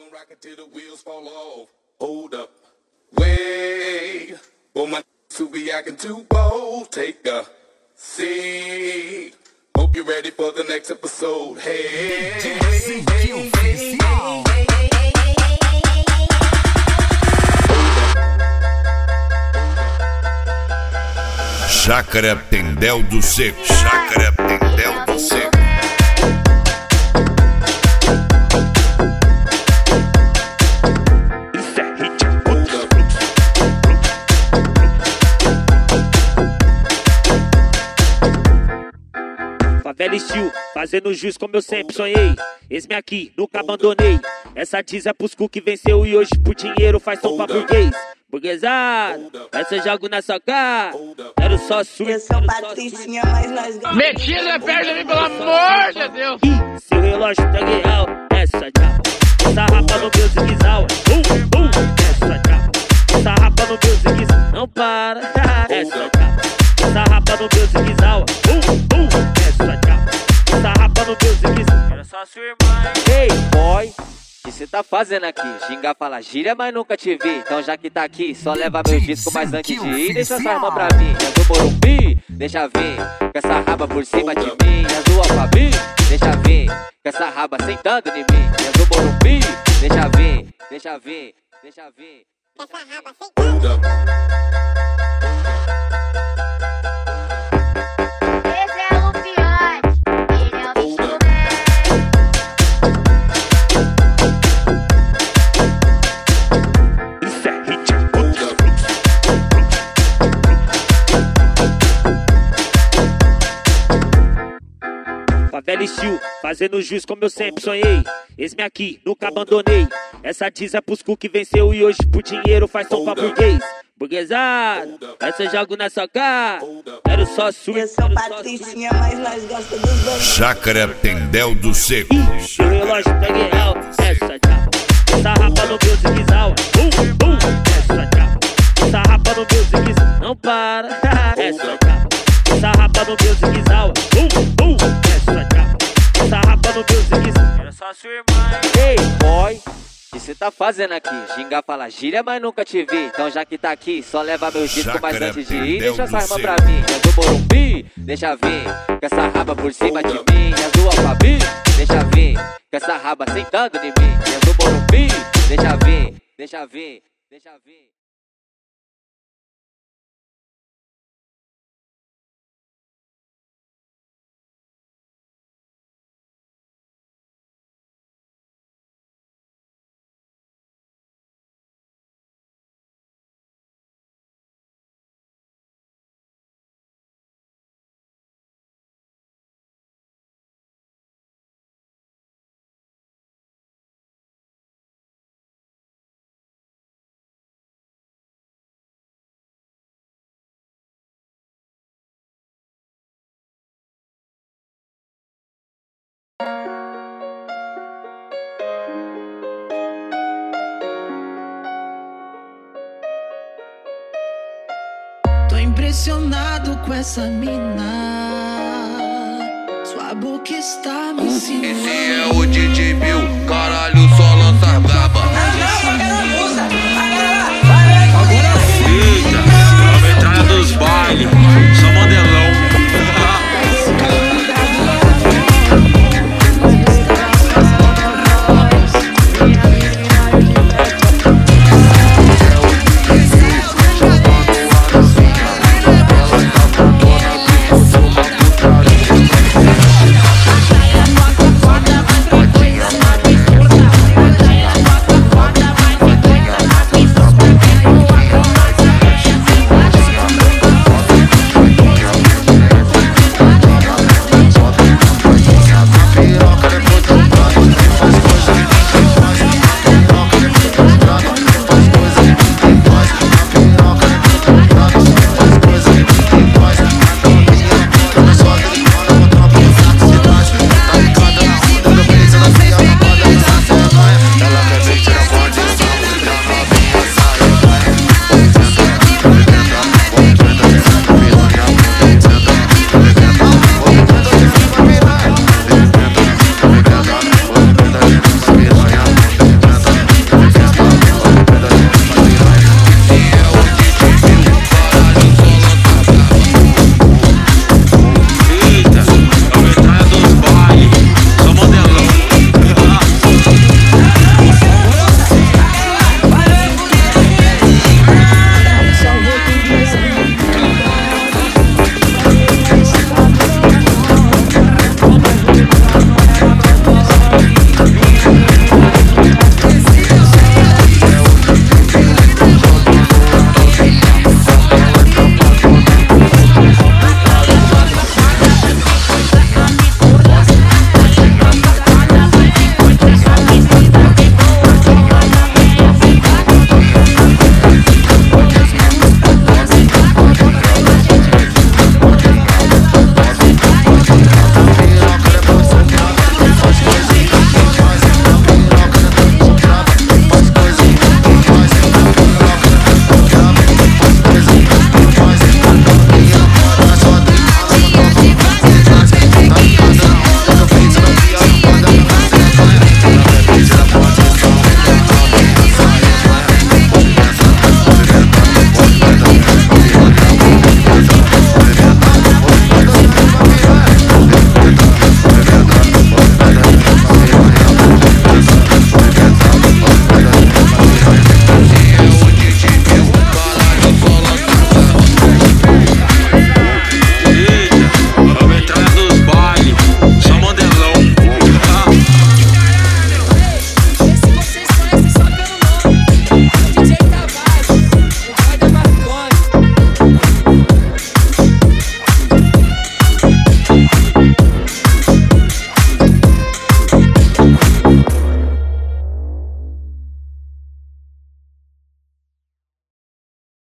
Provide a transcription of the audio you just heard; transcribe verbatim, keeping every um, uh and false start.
Hope you're ready for the next episode. Hey, Chácara Tendel do Seco. Chácara Tendel do Seco. Favela Steel, fazendo jus como eu sempre sonhei. Esse-me aqui, nunca abandonei. Essa diz é pros cu que venceu e hoje por dinheiro faz som pra burguês. Burguesado, essa eu jogo na sua cara. Quero só surto. Eu sou Patricinha, mas nós gostamos. Metida perto de mim, pelo amor de Deus. Ih, seu relógio tá real. Essa diabo, essa rapa no meu zigue-zau. Uh, uh, essa diabo, essa rapa no meu zigue-zau. Não para, essa diabo, essa rapa no meu zigue-zau. Uh, uh, essa diabo, essa rapa no meu zigue-zau. Era só sua irmã. Ei, boy, o que cê tá fazendo aqui? Xingar fala gíria, mas nunca te vi. Então já que tá aqui, só leva meu disco, mas antes de ir, deixa essa irmã pra mim. É do Morumbi, deixa vir, com essa raba por cima de mim. É do Alphaville, deixa vir, com essa raba sentando em mim. É do Morumbi, deixa vir, deixa vir, deixa vir. Essa raba sentando. Favela Steel, fazendo jus como eu sempre sonhei. Esse-me aqui, nunca abandonei. Essa diz é pros cu que venceu e hoje por dinheiro faz som pra burguês. Burguesado, essa eu jogo na sua cara. Quero só surto. Eu sou Patricinha, mas nós gostamos dos dois. Chácara Tendel do Seco. Ih, seu relógio tá real. Essa diabo, essa rapa no meu zigue-zau. Uh, uh, essa diabo, essa rapa no meu zigue-zau. Não para, essa diabo, essa rapa no meu zigue-zau. Uh, uh, essa diabo, essa rapa no meu zigue-zau. Era só sua irmã. Ei, boy, o que cê tá fazendo aqui? Xingar fala gíria, mas nunca te vi. Então já que tá aqui, só leva meu disco, mas antes de ir, deixa essa irmã pra mim. É do Morumbi, deixa vir, com essa raba por cima de mim. É do Alphaville, deixa vir, com essa raba sentando em mim. É do Morumbi, deixa vir, deixa vir, deixa vir. Tô impressionado com essa mina. Sua boca está me ensinando. Esse é o D J Bill, caralho, só